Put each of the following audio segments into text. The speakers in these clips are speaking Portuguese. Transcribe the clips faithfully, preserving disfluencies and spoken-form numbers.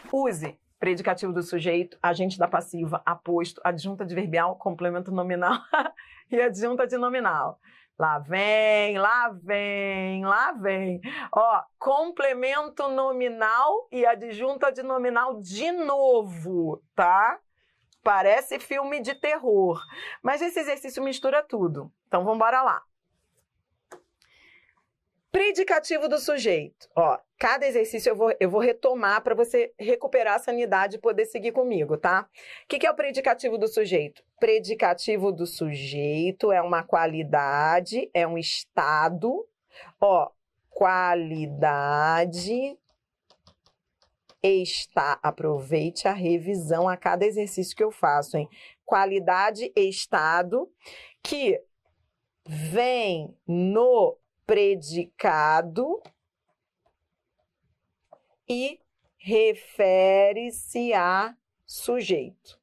Use predicativo do sujeito, agente da passiva, aposto, adjunta adverbial, complemento nominal e adjunta de nominal. Lá vem, lá vem, lá vem. Ó, complemento nominal e adjunta de nominal de novo, tá? Parece filme de terror. Mas esse exercício mistura tudo. Então, vamos embora lá. Predicativo do sujeito. Ó, cada exercício eu vou, eu vou retomar para você recuperar a sanidade e poder seguir comigo, tá? O que, que é o predicativo do sujeito? Predicativo do sujeito é uma qualidade, é um estado. Ó, qualidade está. Aproveite a revisão a cada exercício que eu faço, hein? Qualidade, estado, que vem no predicado e refere-se a sujeito.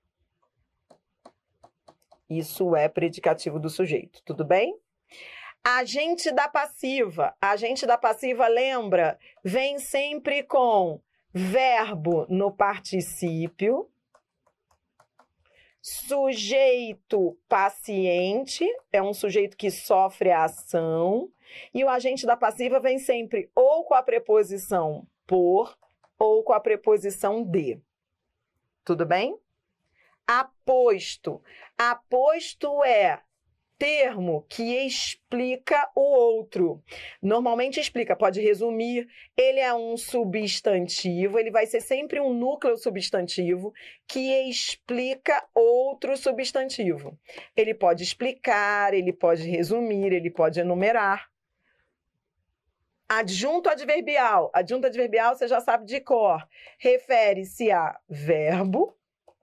Isso é predicativo do sujeito, tudo bem? Agente da passiva. Agente da passiva, lembra? Vem sempre com verbo no particípio, sujeito paciente, é um sujeito que sofre a ação, e o agente da passiva vem sempre ou com a preposição por ou com a preposição de. Tudo bem? Aposto. Aposto é termo que explica o outro. Normalmente explica, pode resumir, ele é um substantivo, ele vai ser sempre um núcleo substantivo que explica outro substantivo. Ele pode explicar, ele pode resumir, ele pode enumerar. Adjunto adverbial. Adjunto adverbial você já sabe de cor. Refere-se a verbo,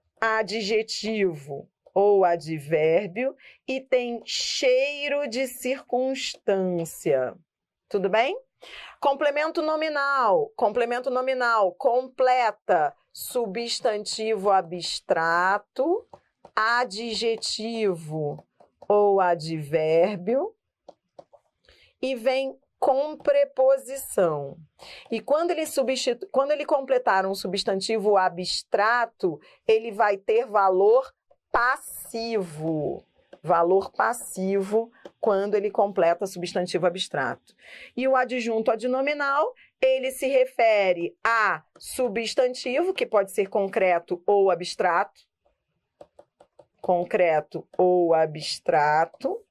adjetivo ou advérbio e tem cheiro de circunstância. Tudo bem? Complemento nominal. Complemento nominal completa substantivo abstrato, adjetivo ou advérbio e vem com preposição. E quando ele, substitu... quando ele completar um substantivo abstrato, ele vai ter valor passivo. Valor passivo quando ele completa substantivo abstrato. E o adjunto adnominal, ele se refere a substantivo, que pode ser concreto ou abstrato. Concreto ou abstrato.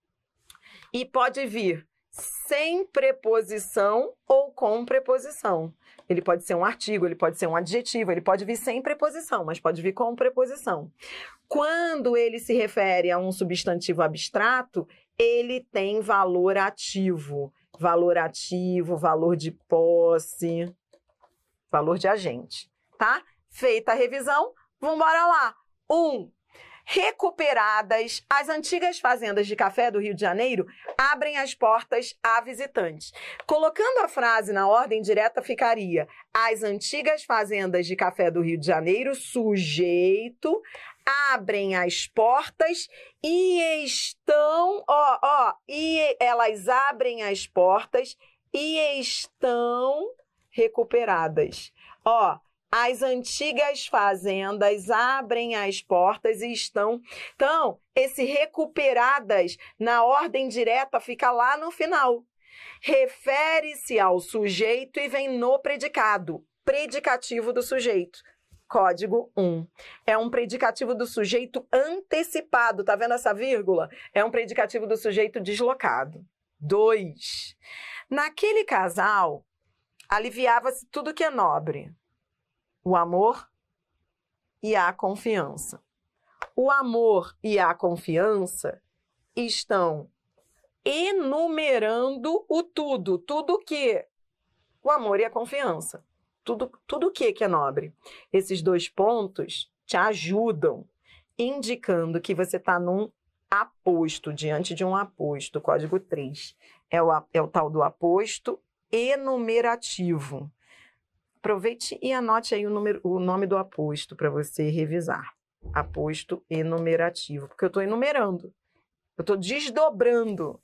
E pode vir sem preposição ou com preposição. Ele pode ser um artigo, ele pode ser um adjetivo, ele pode vir sem preposição, mas pode vir com preposição. Quando ele se refere a um substantivo abstrato, ele tem valor ativo. Valor ativo, valor de posse, valor de agente, tá? Feita a revisão, vamos embora lá. Um. Recuperadas, as antigas fazendas de café do Rio de Janeiro abrem as portas a visitantes. Colocando a frase na ordem direta, ficaria: as antigas fazendas de café do Rio de Janeiro, sujeito, abrem as portas e estão, ó, ó, e elas abrem as portas e estão recuperadas. Ó, as antigas fazendas abrem as portas e estão... Então, esse recuperadas na ordem direta fica lá no final. Refere-se ao sujeito e vem no predicado. Predicativo do sujeito. Código um. É um predicativo do sujeito antecipado. Tá vendo essa vírgula? É um predicativo do sujeito deslocado. dois. Naquele casal, aliviava-se tudo que é nobre. O amor e a confiança. O amor e a confiança estão enumerando o tudo. Tudo o quê? O amor e a confiança. Tudo, tudo o quê que é nobre? Esses dois pontos te ajudam, indicando que você está num aposto, diante de um aposto. Código três. É o, é o tal do aposto enumerativo. Aproveite e anote aí o, número, o nome do aposto para você revisar. Aposto enumerativo, porque eu estou enumerando. Eu estou desdobrando.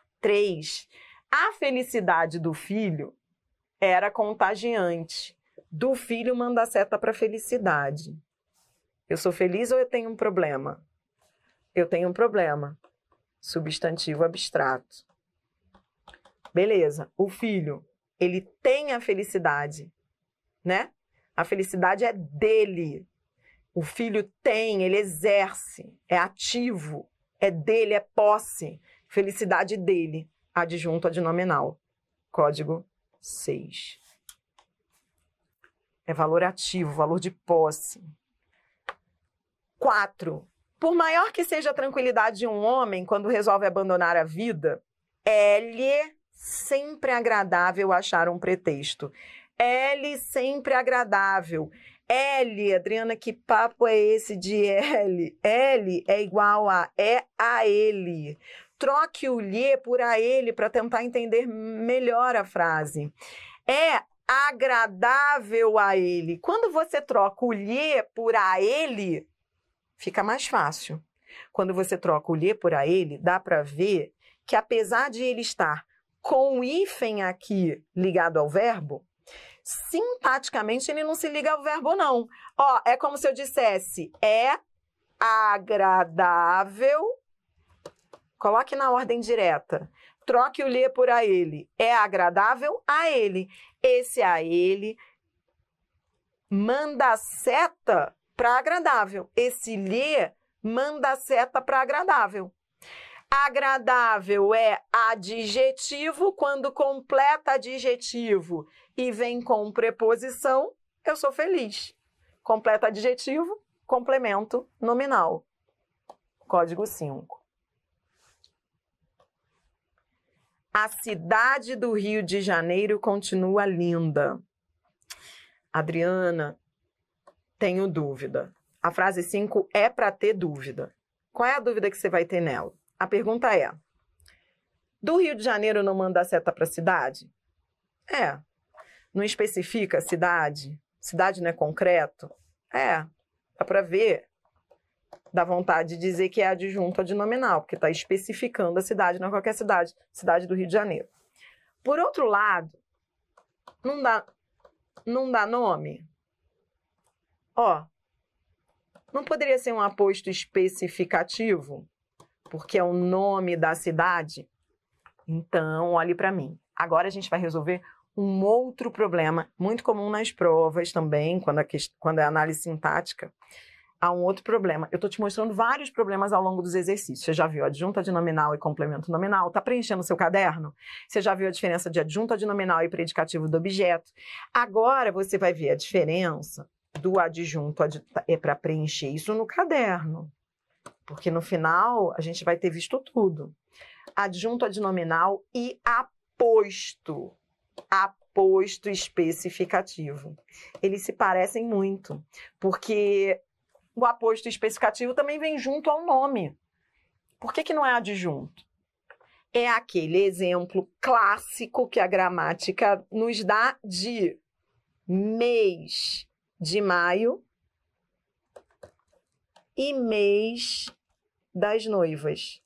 três. A felicidade do filho era contagiante. Do filho manda a seta para felicidade. Eu sou feliz ou eu tenho um problema? Eu tenho um problema. Substantivo abstrato. Beleza. O filho, ele tem a felicidade, né? A felicidade é dele. O filho tem, ele exerce, é ativo, é dele, é posse. Felicidade dele. Adjunto adnominal. Código seis. É valor ativo, valor de posse. quatro. Por maior que seja a tranquilidade de um homem quando resolve abandonar a vida, é-lhe sempre agradável achar um pretexto. É-lhe sempre agradável. L, Adriana, que papo é esse de L? L é igual a é a ele. Troque o lhe por a ele para tentar entender melhor a frase. É agradável a ele. Quando você troca o lhe por a ele, fica mais fácil. Quando você troca o lhe por a ele, dá para ver que apesar de ele estar com o hífen aqui ligado ao verbo, sintaticamente ele não se liga ao verbo, não. Ó, é como se eu dissesse, é agradável, coloque na ordem direta, troque o lhe por a ele, é agradável a ele. Esse a ele manda seta para agradável, esse lhe manda seta para agradável. Agradável é adjetivo, quando completa adjetivo e vem com preposição, eu sou feliz. Completa adjetivo, complemento nominal. Código cinco. A cidade do Rio de Janeiro continua linda. Adriana, tenho dúvida. A frase cinco é para ter dúvida. Qual é a dúvida que você vai ter nela? A pergunta é, do Rio de Janeiro não manda a seta para a cidade? É. Não especifica a cidade? Cidade não é concreto? É. Dá para ver. Dá vontade de dizer que é adjunto adnominal, porque está especificando a cidade, não é qualquer cidade. Cidade do Rio de Janeiro. Por outro lado, não dá, não dá nome? Ó, não poderia ser um aposto especificativo? Porque é o nome da cidade? Então, olhe para mim. Agora a gente vai resolver um outro problema, muito comum nas provas também, quando, a quest... quando é análise sintática. Há um outro problema. Eu estou te mostrando vários problemas ao longo dos exercícios. Você já viu adjunto adnominal e complemento nominal? Está preenchendo o seu caderno? Você já viu a diferença de adjunto adnominal e predicativo do objeto? Agora você vai ver a diferença do adjunto ad... é para preencher isso no caderno. Porque no final a gente vai ter visto tudo. Adjunto adnominal e aposto. Aposto especificativo. Eles se parecem muito, porque o aposto especificativo também vem junto ao nome. Por que que não é adjunto? É aquele exemplo clássico que a gramática nos dá de mês de maio e mês das noivas.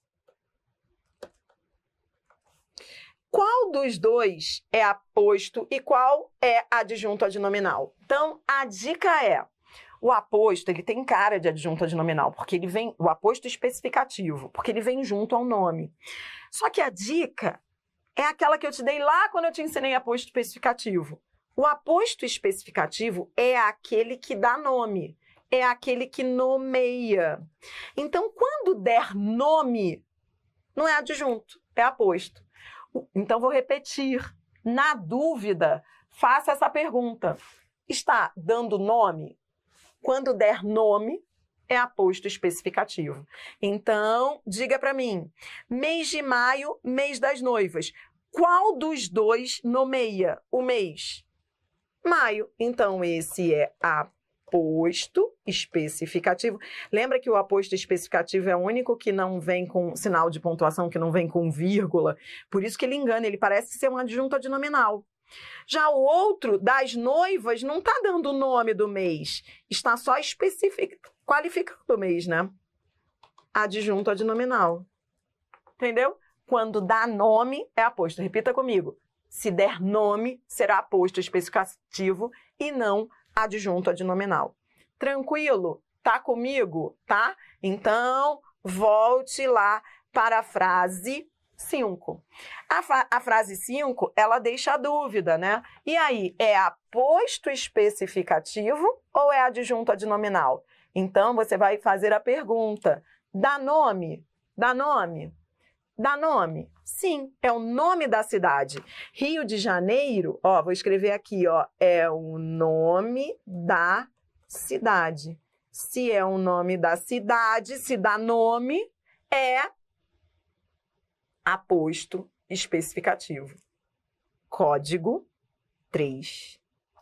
Qual dos dois é aposto e qual é adjunto adnominal? Então, a dica é, o aposto, ele tem cara de adjunto adnominal, porque ele vem, o aposto especificativo, porque ele vem junto ao nome. Só que a dica é aquela que eu te dei lá quando eu te ensinei aposto especificativo. O aposto especificativo é aquele que dá nome. É aquele que nomeia. Então, quando der nome, não é adjunto, é aposto. Então, vou repetir. Na dúvida, faça essa pergunta. Está dando nome? Quando der nome, é aposto especificativo. Então, diga para mim, mês de maio, mês das noivas. Qual dos dois nomeia o mês? Maio. Então, esse é aposto. Aposto especificativo. Lembra que o aposto especificativo é o único que não vem com sinal de pontuação, que não vem com vírgula. Por isso que ele engana, ele parece ser um adjunto adnominal. Já o outro, das noivas, não está dando o nome do mês. Está só especific... qualificando o mês, né? Adjunto adnominal. Entendeu? Quando dá nome, é aposto. Repita comigo. Se der nome, será aposto especificativo. e não adjunto adnominal. Tranquilo? Tá comigo? Tá? Então, volte lá para a frase cinco. A, a frase cinco, ela deixa a dúvida, né? E aí, é aposto especificativo ou é adjunto adnominal? Então, você vai fazer a pergunta, dá nome? Dá nome? Dá nome? Sim, é o nome da cidade. Rio de Janeiro, ó, vou escrever aqui, ó, é o nome da cidade. Se é o nome da cidade, se dá nome, é aposto especificativo. Código três.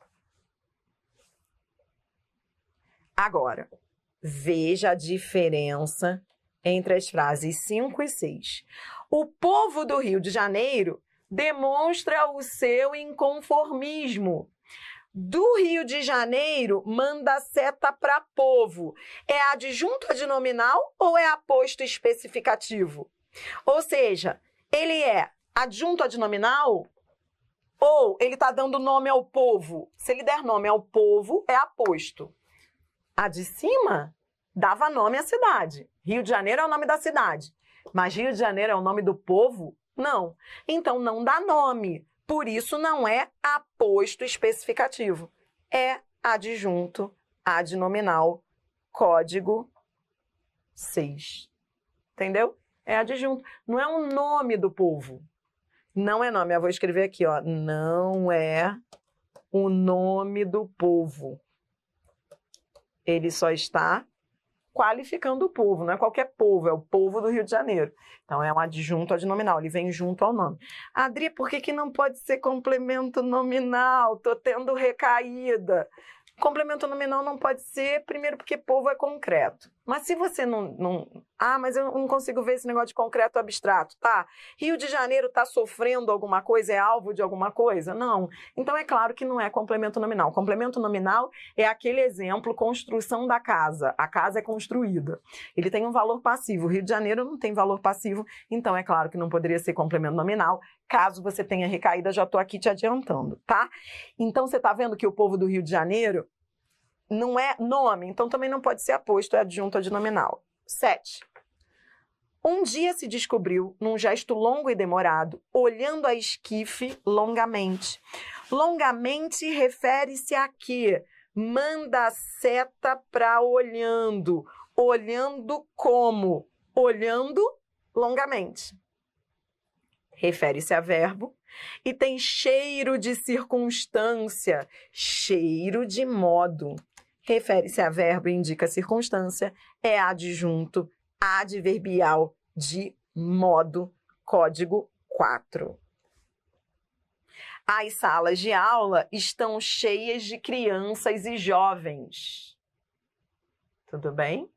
Agora, veja a diferença entre as frases cinco e seis. O povo do Rio de Janeiro demonstra o seu inconformismo. Do Rio de Janeiro, manda seta para povo. É adjunto adnominal ou é aposto especificativo? Ou seja, ele é adjunto adnominal ou ele está dando nome ao povo? Se ele der nome ao povo, é aposto. A de cima dava nome à cidade. Rio de Janeiro é o nome da cidade. Mas Rio de Janeiro é o nome do povo? Não. Então, não dá nome. Por isso, não é aposto especificativo. É adjunto adnominal, código seis. Entendeu? É adjunto. Não é o nome do povo. Não é nome. Eu vou escrever aqui, ó. Não é o nome do povo. Ele só está qualificando o povo, não é qualquer povo, é o povo do Rio de Janeiro. Então, é um adjunto adnominal, ele vem junto ao nome. Adri, por que que não pode ser complemento nominal? Tô tendo recaída. Complemento nominal não pode ser, primeiro porque povo é concreto. Mas se você não, não... Ah, mas eu não consigo ver esse negócio de concreto abstrato, tá? Rio de Janeiro está sofrendo alguma coisa, é alvo de alguma coisa? Não. Então é claro que não é complemento nominal. Complemento nominal é aquele exemplo, construção da casa. A casa é construída. Ele tem um valor passivo. O Rio de Janeiro não tem valor passivo, então é claro que não poderia ser complemento nominal. Caso você tenha recaída, já estou aqui te adiantando, tá? Então você está vendo que o povo do Rio de Janeiro não é nome, então também não pode ser aposto, é adjunto adnominal. sete. Um dia se descobriu, num gesto longo e demorado, olhando a esquife longamente. Longamente refere-se a quê? Manda a seta para olhando. Olhando como? Olhando longamente. Refere-se a verbo e tem cheiro de circunstância, cheiro de modo. Refere-se a verbo e indica circunstância, é adjunto adverbial de modo, código quatro. As salas de aula estão cheias de crianças e jovens. Tudo bem?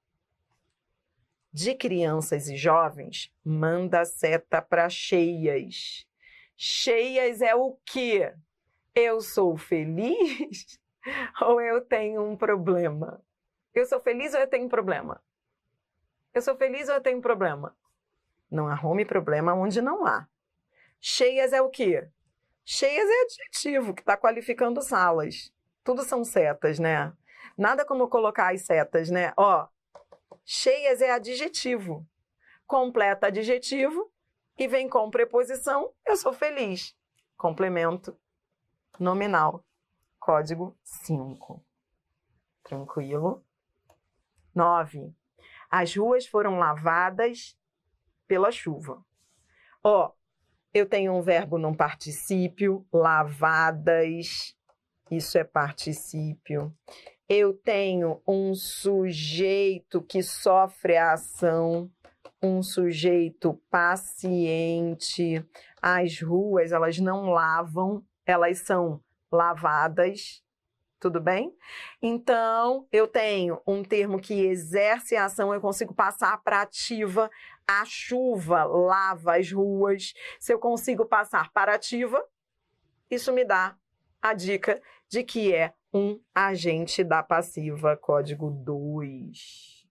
De crianças e jovens, manda seta para cheias. Cheias é o quê? Eu sou feliz ou eu tenho um problema? Eu sou feliz ou eu tenho um problema? Eu sou feliz ou eu tenho um problema? Não arrume problema onde não há. Cheias é o quê? Cheias é adjetivo que está qualificando salas. Tudo são setas, né? Nada como colocar as setas, né? Ó, cheias é adjetivo. Completa adjetivo e vem com preposição, eu sou feliz. Complemento nominal. Código cinco. Tranquilo? nove. As ruas foram lavadas pela chuva. Ó, eu tenho um verbo num particípio, lavadas, isso é particípio. Eu tenho um sujeito que sofre a ação, um sujeito paciente. As ruas, elas não lavam, elas são lavadas, tudo bem? Então, eu tenho um termo que exerce a ação, eu consigo passar para ativa. A chuva lava as ruas. Se eu consigo passar para ativa, isso me dá a dica de que é um agente da passiva, código dois.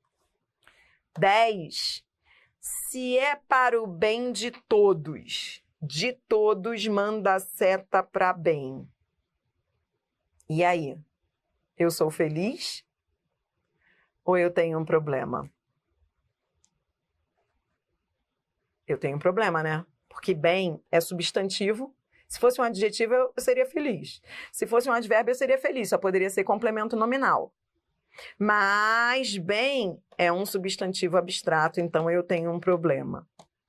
dez. Se é para o bem de todos, de todos manda seta para bem. E aí? Eu sou feliz ou eu tenho um problema? Eu tenho um problema, né? Porque bem é substantivo. Se fosse um adjetivo, eu seria feliz. Se fosse um advérbio, eu seria feliz. Só poderia ser complemento nominal. Mas bem é um substantivo abstrato, então eu tenho um problema.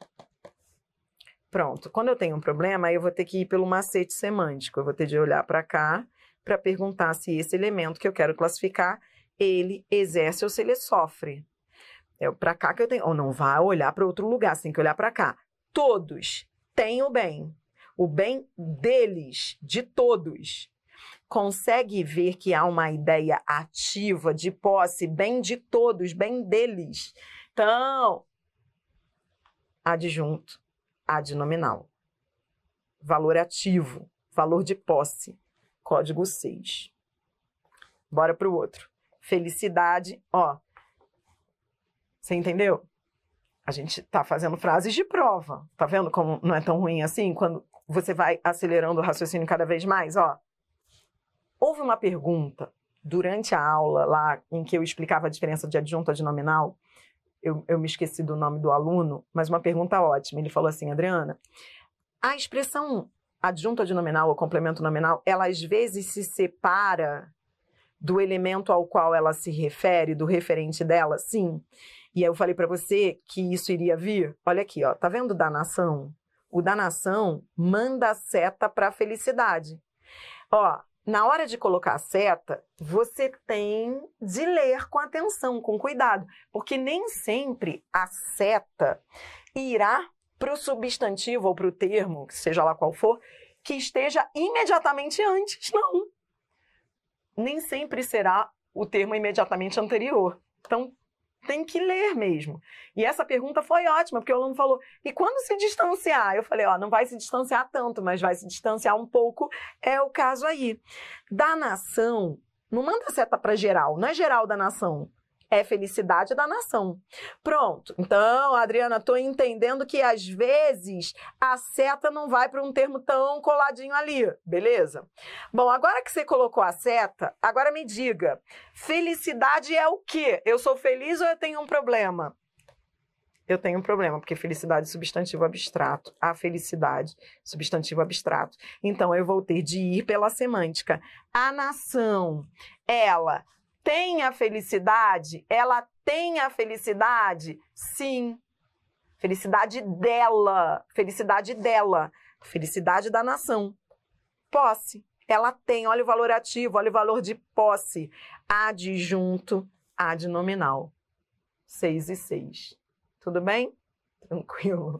Pronto. Quando eu tenho um problema, eu vou ter que ir pelo macete semântico. Eu vou ter de olhar para cá para perguntar se esse elemento que eu quero classificar, ele exerce ou se ele sofre. É para cá que eu tenho... Ou não vai olhar para outro lugar, você tem que olhar para cá. Todos têm o bem. O bem deles, de todos. Consegue ver que há uma ideia ativa de posse, bem de todos, bem deles. Então, adjunto, adnominal. Valor ativo, valor de posse. Código seis. Bora para o outro. Felicidade, ó. Você entendeu? A gente tá fazendo frases de prova. Tá vendo como não é tão ruim assim? Quando você vai acelerando o raciocínio cada vez mais, ó. Houve uma pergunta durante a aula lá em que eu explicava a diferença de adjunto a adnominal. Eu, eu me esqueci do nome do aluno, mas uma pergunta ótima. Ele falou assim, Adriana, a expressão adjunto adnominal ou complemento nominal, ela às vezes se separa do elemento ao qual ela se refere, do referente dela? Sim. E aí eu falei para você que isso iria vir. Olha aqui, ó, tá vendo da nação? O da nação manda a seta para a felicidade. Ó, na hora de colocar a seta, você tem de ler com atenção, com cuidado, porque nem sempre a seta irá para o substantivo ou para o termo, seja lá qual for, que esteja imediatamente antes, não. Nem sempre será o termo imediatamente anterior. Então, tem que ler mesmo. E essa pergunta foi ótima, porque o aluno falou, e quando se distanciar? Eu falei, ó, não vai se distanciar tanto, mas vai se distanciar um pouco, é o caso aí. Da nação, não manda seta para geral, não é geral da nação, é felicidade da nação. Pronto. Então, Adriana, tô entendendo que às vezes a seta não vai para um termo tão coladinho ali, beleza? Bom, agora que você colocou a seta, agora me diga, felicidade é o quê? Eu sou feliz ou eu tenho um problema? Eu tenho um problema, porque felicidade é substantivo abstrato. A felicidade, substantivo abstrato. Então, eu vou ter de ir pela semântica. A nação, ela tem a felicidade? Ela tem a felicidade? Sim. Felicidade dela. Felicidade dela. Felicidade da nação. Posse. Ela tem. Olha o valor ativo, olha o valor de posse. Adjunto, adnominal. Seis e seis. Tudo bem? Tranquilo.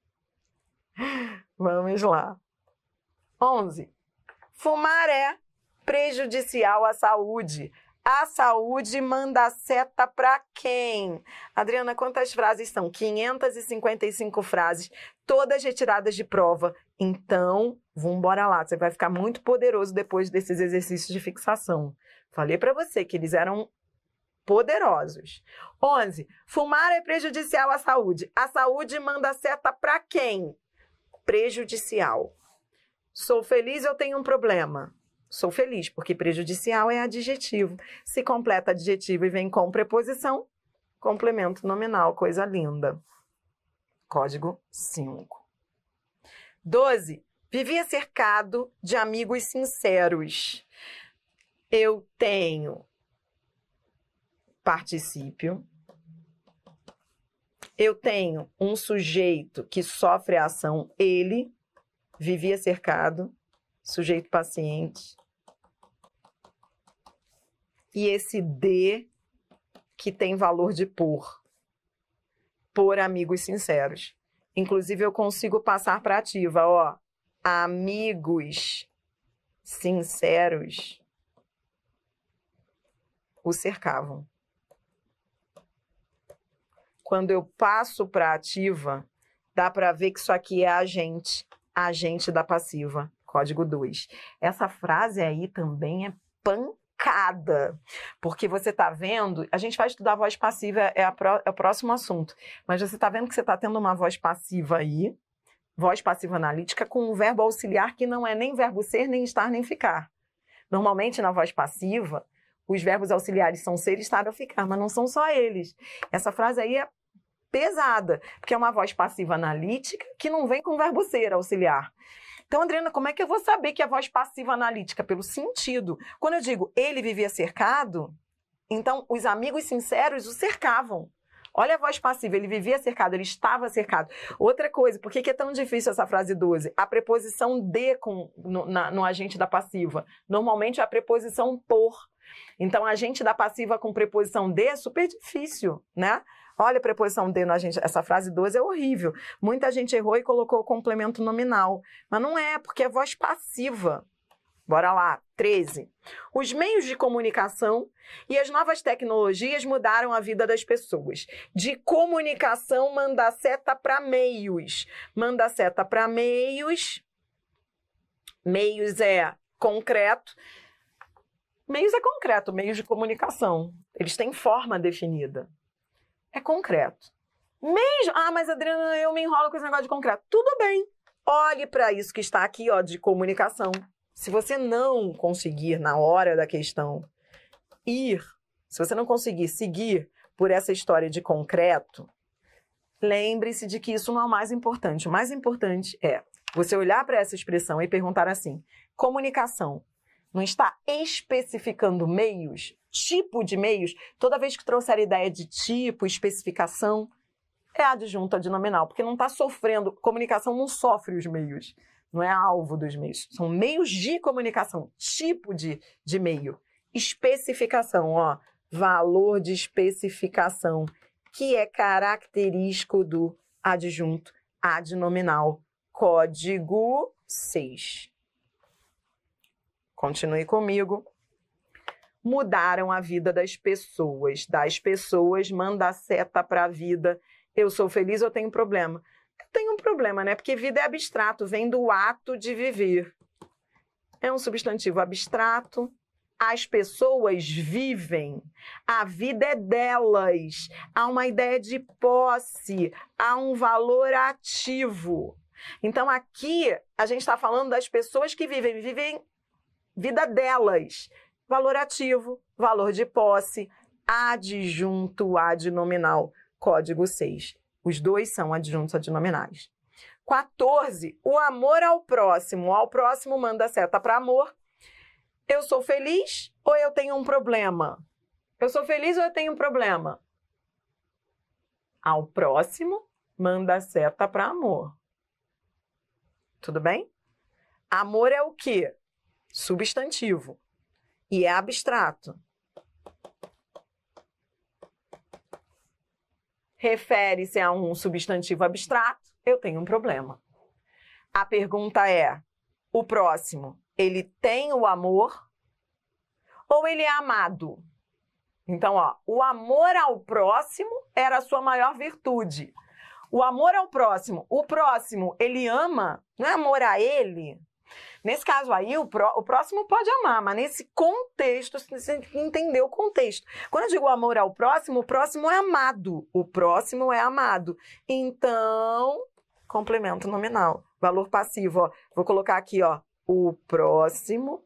Vamos lá. onze. Fumar é prejudicial à saúde. A saúde manda seta para quem? Adriana, quantas frases são? quinhentas e cinquenta e cinco frases, todas retiradas de prova. Então, vamos embora lá. Você vai ficar muito poderoso depois desses exercícios de fixação. Falei para você que eles eram poderosos. onze. Fumar é prejudicial à saúde. A saúde manda seta para quem? Prejudicial. Sou feliz, eu tenho um problema. Sou feliz, porque prejudicial é adjetivo. Se completa adjetivo e vem com preposição, complemento nominal, coisa linda. Código cinco. doze. Vivia cercado de amigos sinceros. Eu tenho particípio. Eu tenho um sujeito que sofre a ação, ele vivia cercado. Sujeito paciente. E esse de que tem valor de por. Por amigos sinceros. Inclusive, eu consigo passar para ativa, ó. Amigos sinceros o cercavam. Quando eu passo para ativa, dá para ver que isso aqui é agente. Agente da passiva. Código dois. Essa frase aí também é pancada, porque você está vendo, a gente vai estudar a voz passiva, é, a pro, é o próximo assunto, mas você está vendo que você está tendo uma voz passiva aí, voz passiva analítica, com um verbo auxiliar que não é nem verbo ser, nem estar, nem ficar. Normalmente, na voz passiva, os verbos auxiliares são ser, estar ou ficar, mas não são só eles. Essa frase aí é pesada, porque é uma voz passiva analítica que não vem com verbo ser auxiliar. Então, Adriana, como é que eu vou saber que é voz passiva analítica? Pelo sentido. Quando eu digo ele vivia cercado, então os amigos sinceros o cercavam. Olha a voz passiva, ele vivia cercado, ele estava cercado. Outra coisa, por que que é tão difícil essa frase doze? A preposição de com, no, na, no agente da passiva. Normalmente é a preposição por. Então, agente da passiva com preposição de é super difícil, né? Olha a preposição de no agente. Essa frase doze é horrível. Muita gente errou e colocou o complemento nominal. Mas não é, porque é voz passiva. Bora lá. treze. Os meios de comunicação e as novas tecnologias mudaram a vida das pessoas. De comunicação, manda seta para meios. Manda seta para meios. Meios é concreto. Meios é concreto, meios de comunicação. Eles têm forma definida. É concreto. Meios... Ah, mas Adriana, eu me enrolo com esse negócio de concreto. Tudo bem. Olhe para isso que está aqui, ó, de comunicação. Se você não conseguir, na hora da questão, ir, se você não conseguir seguir por essa história de concreto, lembre-se de que isso não é o mais importante. O mais importante é você olhar para essa expressão e perguntar assim, comunicação não está especificando meios, tipo de meios? Toda vez que trouxer a ideia de tipo, especificação, é adjunto adnominal, porque não está sofrendo, comunicação não sofre os meios, não é alvo dos meios, são meios de comunicação, tipo de, de meio. Especificação, ó, valor de especificação, que é característico do adjunto adnominal, código seis. Continue comigo. Mudaram a vida das pessoas. Das pessoas, manda a seta para a vida. Eu sou feliz ou tenho problema? Eu tenho um problema, né? Porque vida é abstrato, vem do ato de viver. É um substantivo abstrato. As pessoas vivem. A vida é delas. Há uma ideia de posse. Há um valor ativo. Então, aqui, a gente está falando das pessoas que vivem. Vivem vida delas. Valor ativo, valor de posse, adjunto adnominal, código seis. Os dois são adjuntos adnominais. quatorze. O amor ao próximo. Ao próximo manda seta para amor. Eu sou feliz ou eu tenho um problema? Eu sou feliz ou eu tenho um problema? Ao próximo manda seta para amor. Tudo bem? Amor é o quê? Substantivo. E é abstrato. Refere-se a um substantivo abstrato, eu tenho um problema. A pergunta é, o próximo, ele tem o amor ou ele é amado? Então, ó, o amor ao próximo era a sua maior virtude. O amor ao próximo, o próximo, ele ama, não é amor a ele? Nesse caso aí, o, pró, o próximo pode amar, mas nesse contexto, você tem que entender o contexto. Quando eu digo amor ao próximo, o próximo é amado. O próximo é amado. Então, complemento nominal. Valor passivo, ó. Vou colocar aqui, ó. O próximo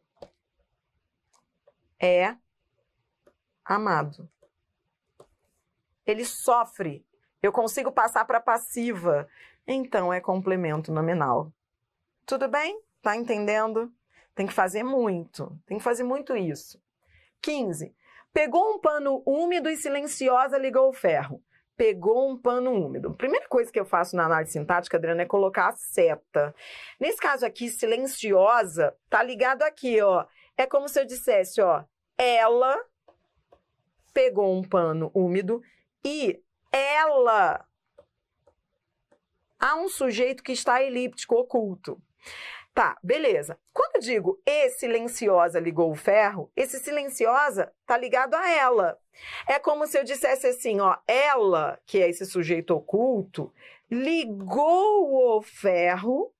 é amado. Ele sofre. Eu consigo passar para passiva. Então, é complemento nominal. Tudo bem? Tá entendendo? Tem que fazer muito. Tem que fazer muito isso. quinze. Pegou um pano úmido e silenciosa ligou o ferro. Pegou um pano úmido. Primeira coisa que eu faço na análise sintática, Adriana, é colocar a seta. Nesse caso aqui, silenciosa, tá ligado aqui, ó. É como se eu dissesse, ó, ela pegou um pano úmido e ela... Há um sujeito que está elíptico, oculto. Tá, beleza. Quando eu digo e silenciosa ligou o ferro, esse silenciosa tá ligado a ela. É como se eu dissesse assim, ó, ela, que é esse sujeito oculto, ligou o ferro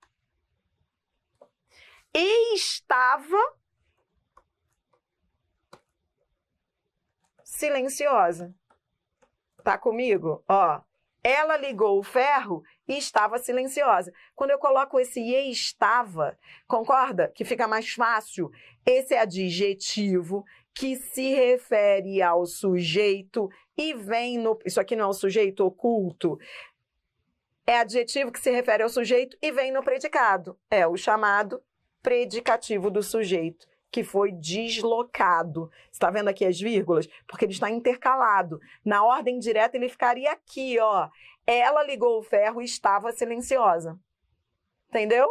e estava silenciosa. Tá comigo? Ó, ela ligou o ferro estava silenciosa. Quando eu coloco esse estava, concorda? Que fica mais fácil. Esse é adjetivo que se refere ao sujeito e vem no... Isso aqui não é o sujeito oculto. É adjetivo que se refere ao sujeito e vem no predicado. É o chamado predicativo do sujeito, que foi deslocado. Está vendo aqui as vírgulas? Porque ele está intercalado. Na ordem direta, ele ficaria aqui, ó. Ela ligou o ferro e estava silenciosa. Entendeu?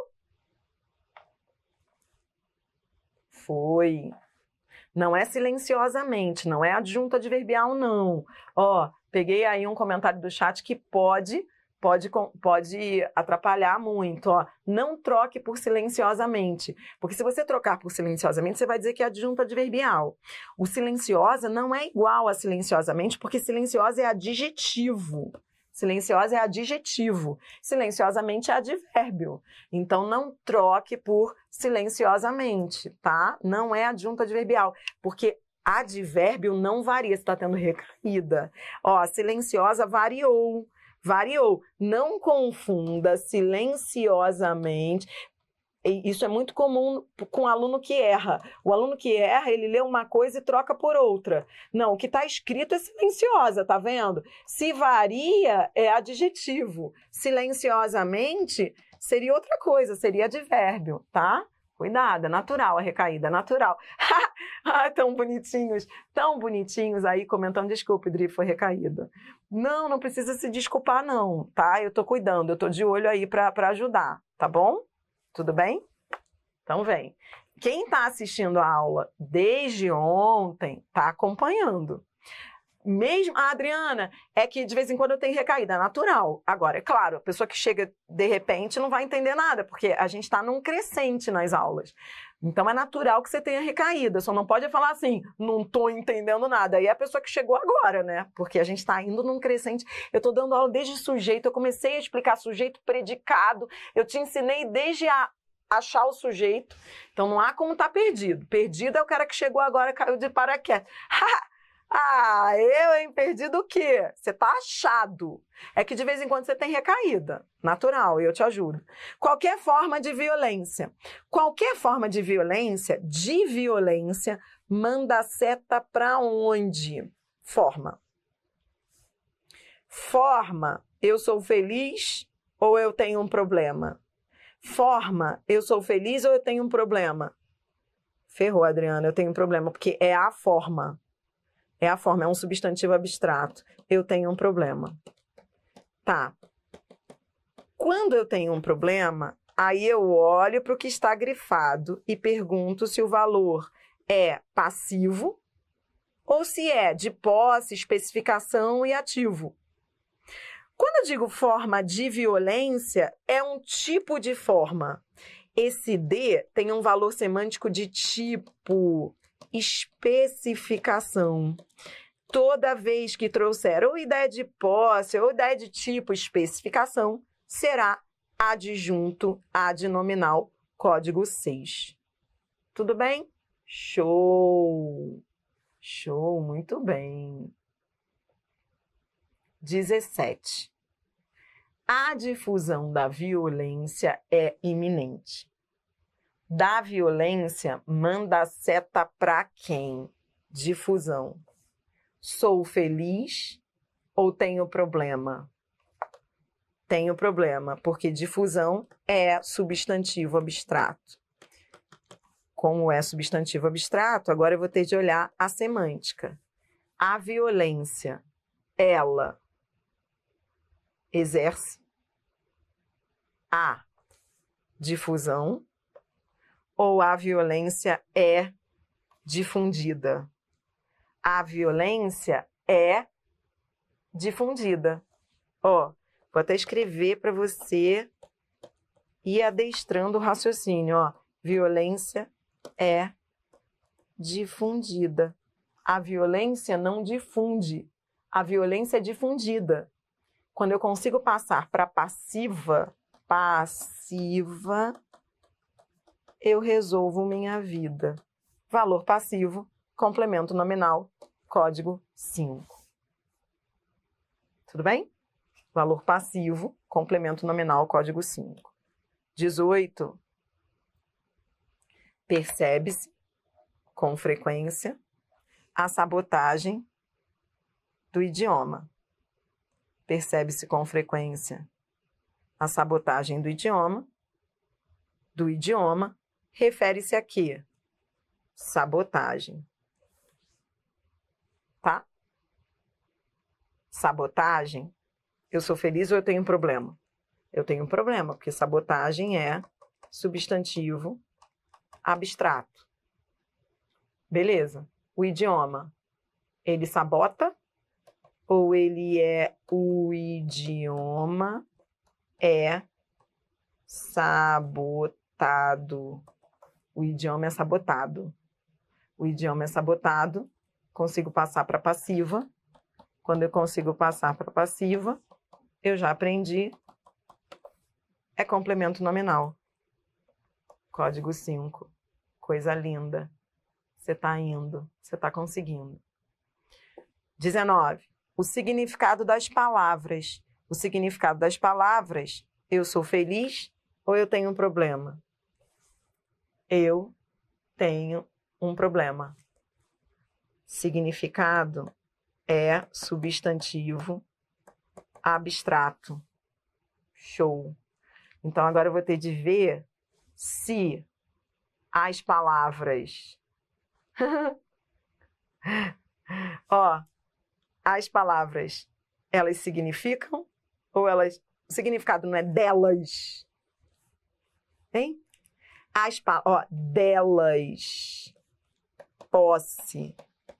Foi. Não é silenciosamente, não é adjunto adverbial, não. Ó, peguei aí um comentário do chat que pode... Pode, pode atrapalhar muito, ó. Não troque por silenciosamente, porque se você trocar por silenciosamente, você vai dizer que é adjunto adverbial. O silenciosa não é igual a silenciosamente, porque silenciosa é adjetivo. Silenciosa é adjetivo. Silenciosamente é advérbio. Então, não troque por silenciosamente, tá? Não é adjunto adverbial, porque advérbio não varia, você está tendo recaída. Ó, silenciosa variou. Variou. Não confunda silenciosamente. Isso é muito comum com o aluno que erra. O aluno que erra, ele lê uma coisa e troca por outra. Não, o que está escrito é silenciosa, tá vendo? Se varia, é adjetivo. Silenciosamente, seria outra coisa, seria advérbio, tá? Cuidado, é natural a recaída, é natural. Ah, tão bonitinhos, tão bonitinhos aí comentando, desculpe, Dri, foi recaída. Não, não precisa se desculpar não, tá? Eu tô cuidando, eu tô de olho aí pra, pra ajudar, tá bom? Tudo bem? Então vem. Quem tá assistindo a aula desde ontem, tá acompanhando. Mesmo, ah, Adriana, é que de vez em quando eu tenho recaída, é natural. Agora, é claro, a pessoa que chega de repente não vai entender nada, porque a gente está num crescente nas aulas. Então, é natural que você tenha recaída, só não pode falar assim, não estou entendendo nada. Aí é a pessoa que chegou agora, né? Porque a gente está indo num crescente. Eu estou dando aula desde sujeito, eu comecei a explicar sujeito, predicado, eu te ensinei desde a achar o sujeito. Então, não há como estar perdido. Perdido é o cara que chegou agora, caiu de paraquedas. Ah, eu, hein? Perdido o quê? Você tá achado. É que de vez em quando você tem recaída. Natural, eu te ajudo. Qualquer forma de violência. Qualquer forma de violência, de violência, manda seta pra onde? Forma. Forma, eu sou feliz ou eu tenho um problema? Forma, eu sou feliz ou eu tenho um problema? Ferrou, Adriana, eu tenho um problema, porque é a forma. É a forma, é um substantivo abstrato. Eu tenho um problema. Tá. Quando eu tenho um problema, aí eu olho para o que está grifado e pergunto se o valor é passivo ou se é de posse, especificação e ativo. Quando eu digo forma de violência, é um tipo de forma. Esse de tem um valor semântico de tipo, especificação. Toda vez que trouxer ou ideia de posse ou ideia de tipo, especificação, será adjunto adnominal, código seis. Tudo bem? Show! Show, muito bem. dezessete. A difusão da violência é iminente. Da violência, manda a seta para quem? Difusão. Sou feliz ou tenho problema? Tenho problema, porque difusão é substantivo abstrato. Como é substantivo abstrato, agora eu vou ter de olhar a semântica. A violência, ela exerce a difusão ou a violência é difundida? A violência é difundida. Ó, vou até escrever para você ir adestrando o raciocínio. Ó, violência é difundida. A violência não difunde. A violência é difundida. Quando eu consigo passar para passiva, passiva, eu resolvo minha vida. Valor passivo, complemento nominal, código cinco. Tudo bem? Valor passivo, complemento nominal, código cinco. dezoito. Percebe-se, com frequência, a sabotagem do idioma. Percebe-se com frequência a sabotagem do idioma. Do idioma, refere-se a quê? Sabotagem. Tá? Sabotagem. Eu sou feliz ou eu tenho um problema? Eu tenho um problema, porque sabotagem é substantivo abstrato. Beleza. O idioma, ele sabota ou ele é o idioma é sabotado? O idioma é sabotado. O idioma é sabotado. Consigo passar para passiva. Quando eu consigo passar para passiva, eu já aprendi. É complemento nominal. Código cinco. Coisa linda. Você está indo. Você está conseguindo. dezenove. O significado das palavras. O significado das palavras. Eu sou feliz ou eu tenho um problema? Eu tenho um problema. Significado é substantivo abstrato. Show. Então, agora eu vou ter de ver se as palavras... Ó, as palavras, elas significam ou elas... O significado não é delas? Hein? As palavras... Ó, delas. Posse.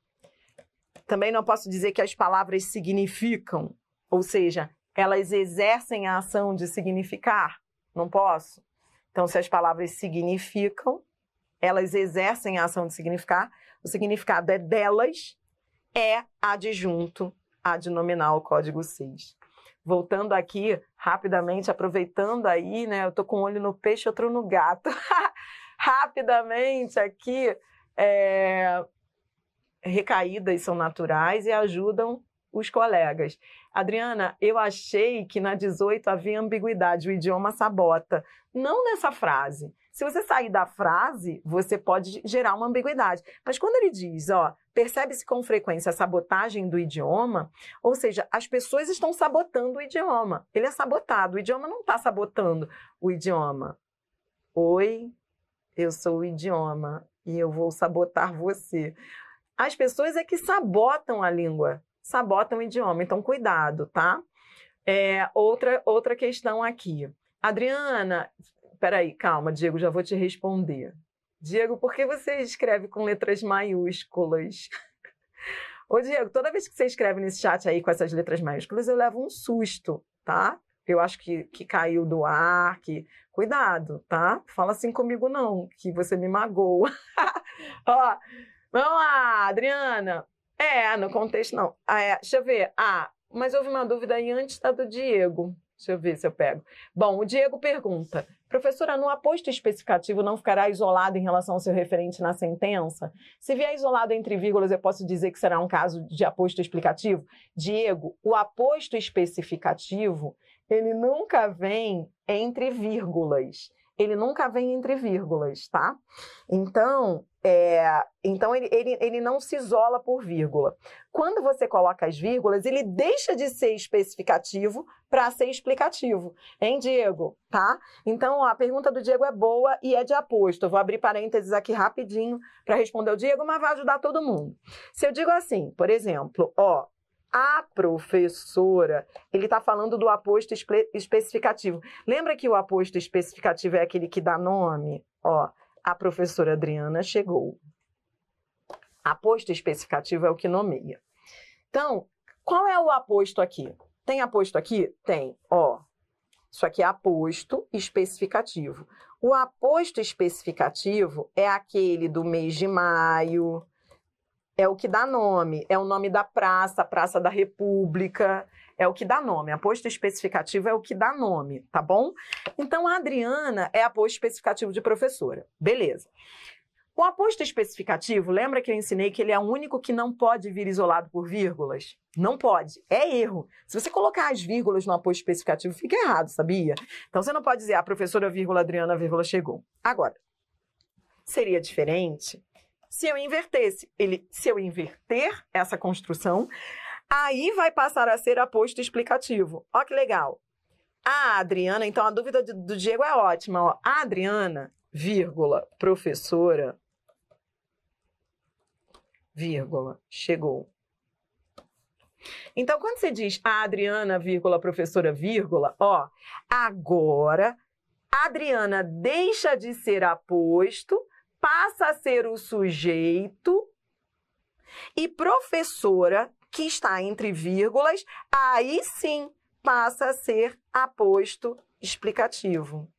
Também não posso dizer que as palavras significam, ou seja, elas exercem a ação de significar. Não posso. Então, se as palavras significam, elas exercem a ação de significar, o significado é delas, é adjunto adnominal, código seis. Voltando aqui, rapidamente, aproveitando aí, né? Eu tô com um olho no peixe, outro no gato. Rapidamente aqui, é... recaídas são naturais e ajudam os colegas. Adriana, eu achei que na dezoito havia ambiguidade, o idioma sabota. Não nessa frase. Se você sair da frase, você pode gerar uma ambiguidade. Mas quando ele diz, ó, percebe-se com frequência a sabotagem do idioma, ou seja, as pessoas estão sabotando o idioma. Ele é sabotado, o idioma não está sabotando o idioma. Oi, eu sou o idioma e eu vou sabotar você. As pessoas é que sabotam a língua, sabotam o idioma, então cuidado, tá? É, outra, outra questão aqui. Adriana, peraí, calma, Diego, já vou te responder. Diego, por que você escreve com letras maiúsculas? Ô, Diego, toda vez que você escreve nesse chat aí com essas letras maiúsculas, eu levo um susto, tá? Eu acho que, que caiu do ar, que... Cuidado, tá? Fala assim comigo não, que você me magoa. Ó, vamos lá, Adriana. É, no contexto não. Ah, é, deixa eu ver. Ah, mas houve uma dúvida aí antes da do Diego. Deixa eu ver se eu pego. Bom, o Diego pergunta, professora, no aposto especificativo não ficará isolado em relação ao seu referente na sentença? Se vier isolado entre vírgulas, eu posso dizer que será um caso de aposto explicativo? Diego, o aposto especificativo, ele nunca vem entre vírgulas. Ele nunca vem entre vírgulas, tá? Então, é, então ele, ele, ele não se isola por vírgula. Quando você coloca as vírgulas, ele deixa de ser especificativo para ser explicativo. Hein, Diego? Tá? Então, ó, a pergunta do Diego é boa e é de aposto. Eu vou abrir parênteses aqui rapidinho para responder o Diego, mas vai ajudar todo mundo. Se eu digo assim, por exemplo, ó, a professora, ele está falando do aposto espe- especificativo. Lembra que o aposto especificativo é aquele que dá nome? Ó, a professora Adriana chegou. Aposto especificativo é o que nomeia. Então, qual é o aposto aqui? Tem aposto aqui? Tem. Ó, isso aqui é aposto especificativo. O aposto especificativo é aquele do mês de maio, é o que dá nome, é o nome da praça, Praça da República, é o que dá nome. Aposto especificativo é o que dá nome, tá bom? Então, a Adriana é aposto especificativo de professora. Beleza. O aposto especificativo, lembra que eu ensinei que ele é o único que não pode vir isolado por vírgulas? Não pode. É erro. Se você colocar as vírgulas no aposto especificativo, fica errado, sabia? Então, você não pode dizer a professora, vírgula, Adriana, vírgula, chegou. Agora, seria diferente se eu invertesse. Ele, se eu inverter essa construção, aí vai passar a ser aposto explicativo. Ó que legal. A Adriana, então a dúvida do Diego é ótima. Ó. A Adriana, vírgula, professora, vírgula, chegou. Então, quando você diz a Adriana, vírgula, professora, vírgula, ó, agora a Adriana deixa de ser aposto, passa a ser o sujeito e professora, que está entre vírgulas, aí sim passa a ser aposto explicativo.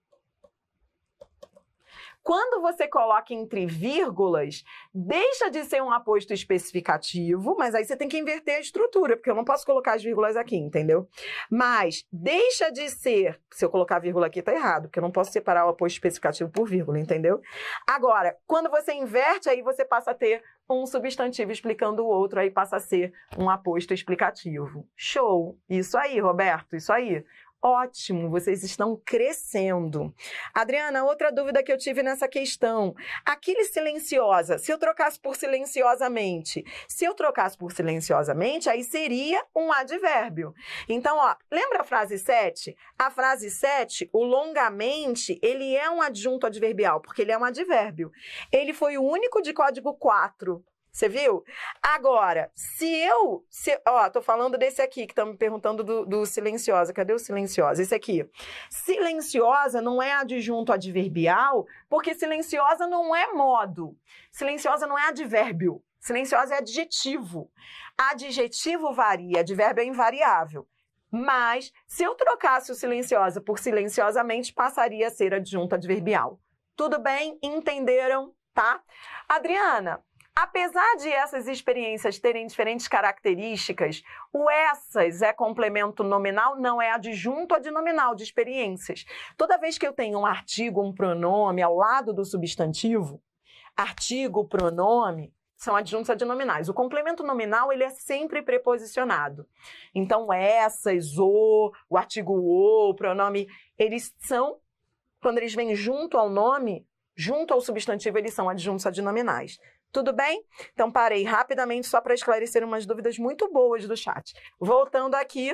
Quando você coloca entre vírgulas, deixa de ser um aposto especificativo, mas aí você tem que inverter a estrutura, porque eu não posso colocar as vírgulas aqui, entendeu? Mas deixa de ser, se eu colocar vírgula aqui tá errado, porque eu não posso separar o aposto especificativo por vírgula, entendeu? Agora, quando você inverte, aí você passa a ter um substantivo explicando o outro, aí passa a ser um aposto explicativo. Show! Isso aí, Roberto, isso aí. Ótimo, vocês estão crescendo. Adriana, outra dúvida que eu tive nessa questão. Aquele silenciosa, se eu trocasse por silenciosamente, se eu trocasse por silenciosamente, aí seria um advérbio. Então, ó, lembra a frase sete? A frase sete, o longamente, ele é um adjunto adverbial, porque ele é um advérbio. Ele foi o único de código quatro. Você viu? Agora, se eu... Se, ó, tô falando desse aqui, que estão me perguntando do, do silenciosa. Cadê o silenciosa? Esse aqui. Silenciosa não é adjunto adverbial, porque silenciosa não é modo. Silenciosa não é advérbio. Silenciosa é adjetivo. Adjetivo varia, advérbio é invariável. Mas, se eu trocasse o silenciosa por silenciosamente, passaria a ser adjunto adverbial. Tudo bem? Entenderam? Tá? Adriana... Apesar de essas experiências terem diferentes características, o essas é complemento nominal, não é adjunto adnominal de experiências. Toda vez que eu tenho um artigo, um pronome ao lado do substantivo, artigo, pronome, são adjuntos adnominais. O complemento nominal, ele é sempre preposicionado. Então, essas, o, o artigo o, o pronome, eles são, quando eles vêm junto ao nome, junto ao substantivo, eles são adjuntos adnominais. Tudo bem? Então, parei rapidamente só para esclarecer umas dúvidas muito boas do chat. Voltando aqui,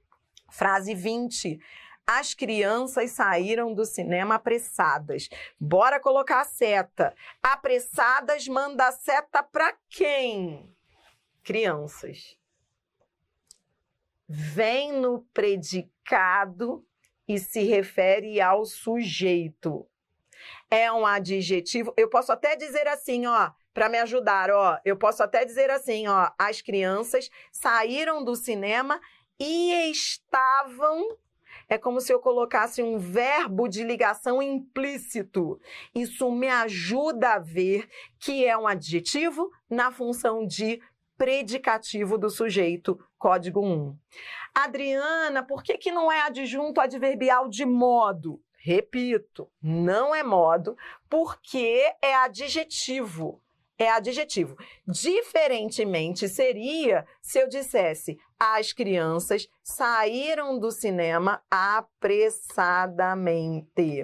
frase vinte. As crianças saíram do cinema apressadas. Bora colocar a seta. Apressadas manda a seta para quem? Crianças. Vem no predicado e se refere ao sujeito. É um adjetivo. Eu posso até dizer assim, ó, para me ajudar, ó, eu posso até dizer assim, ó, as crianças saíram do cinema e estavam, é como se eu colocasse um verbo de ligação implícito. Isso me ajuda a ver que é um adjetivo na função de predicativo do sujeito, código um. Adriana, por que que não é adjunto adverbial de modo? Repito, não é modo, porque é adjetivo. É adjetivo. Diferentemente seria se eu dissesse as crianças saíram do cinema apressadamente.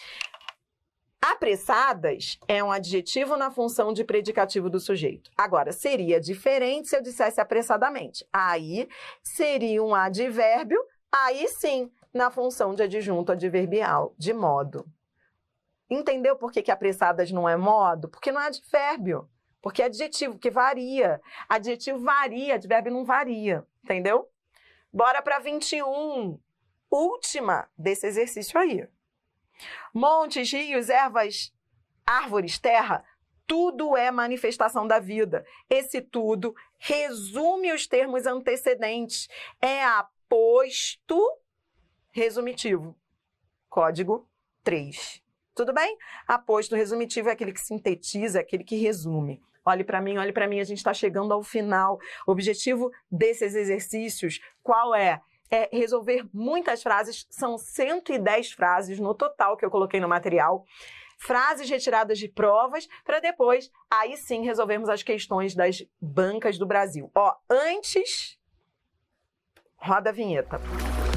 Apressadas é um adjetivo na função de predicativo do sujeito. Agora, seria diferente se eu dissesse apressadamente. Aí seria um advérbio, aí sim, na função de adjunto adverbial, de modo. Entendeu por que que apressadas não é modo? Porque não é advérbio. Porque é adjetivo, que varia. Adjetivo varia, advérbio não varia. Entendeu? Bora para vinte e um. Última desse exercício aí. Montes, rios, ervas, árvores, terra, tudo é manifestação da vida. Esse tudo resume os termos antecedentes. É aposto resumitivo. Código três. Tudo bem? Aposto resumitivo é aquele que sintetiza, é aquele que resume. Olhe para mim, olhe para mim, a gente está chegando ao final. O objetivo desses exercícios, qual é? É resolver muitas frases, são cento e dez frases no total que eu coloquei no material. frases retiradas de provas, para depois, aí sim, resolvermos as questões das bancas do Brasil. Ó, antes, roda a vinheta.